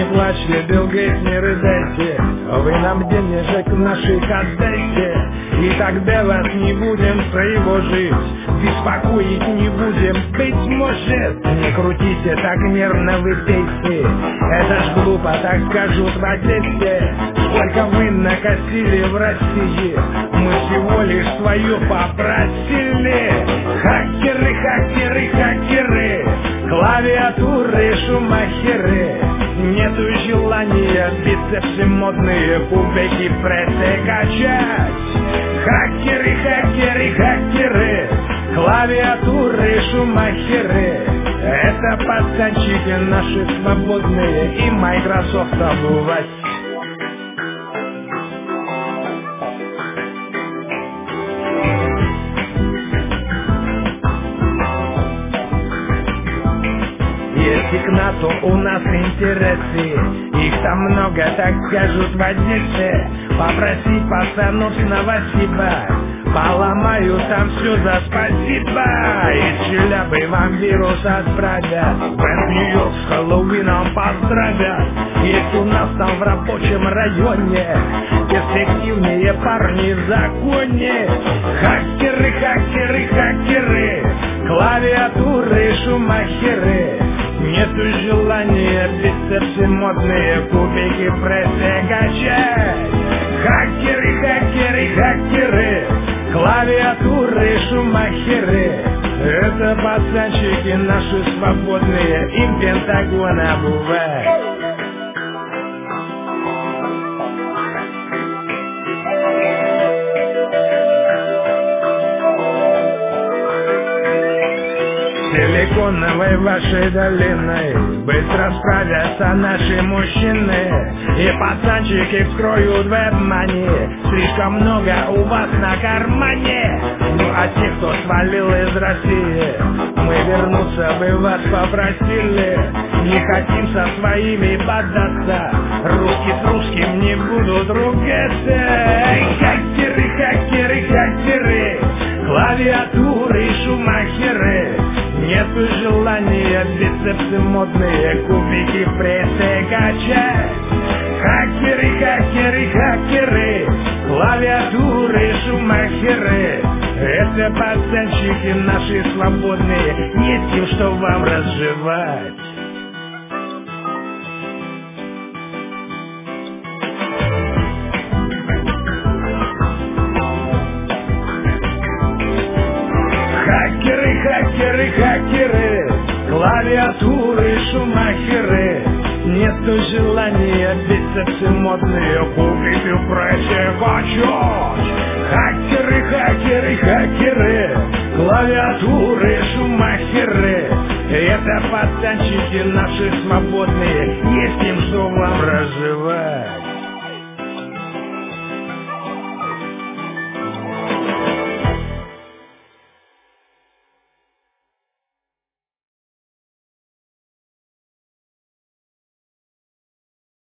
плачьте, Билл Гейтс, не рыдайте, вы нам денежек наших отдайте, и тогда вас не будем тревожить, беспокоить не будем, быть может. Не крутите, так нервно вы пейте, это ж глупо, так скажут в Одессе. Сколько вы накосили в России, мы всего лишь свое попросили. Хакеры, хакеры, хакеры, клавиатуры, шумахеры. Нету желания бицепсы модные, пубеки прессы качать. Хакеры, хакеры, хакеры, клавиатуры, шумахеры. Это пацанчики наши свободные, и Microsoft обувать. Если к НАТО у нас интересы, их там много, так скажут в Одессе. Попроси пацанов снова спасибо, поломаю там все за спасибо. Из Челябы вам вирус отправят, бренд Нью-Йорк с Хэллоуином поздравят. Есть у нас там в рабочем районе перспективнее парни в законе. Хакеры, хакеры, хакеры, клавиатуры, шумахеры. Нету желания бицепсы модные, кубики прессы качать. Хакеры, хакеры, хакеры, клавиатуры, шумахеры. Это пацанчики наши свободные, им Пентагон обувать. Силиконовой вашей долиной быстро справятся наши мужчины, и пацанчики вскроют веб-мани. Слишком много у вас на кармане. Ну а те, кто свалил из России, мы вернуться бы вас попросили. Не хотим со своими бодаться, русский с русским не будут ругаться. Хакеры, хакеры, хакеры, клавиатуры, шумахеры. Нету желания бицепсы модные, кубики прессы качать. Хакеры, хакеры, хакеры, клавиатуры, шумахеры. Это пацанчики наши свободные, не тем, что вам разжевать. Хакеры, хакеры, хакеры, клавиатуры, шумахеры. Нету желания бицепсы модные, кубики в прессе качать. Хакеры, хакеры, хакеры, клавиатуры, шумахеры. Это пацанчики наши свободные, есть им что вам разжевать.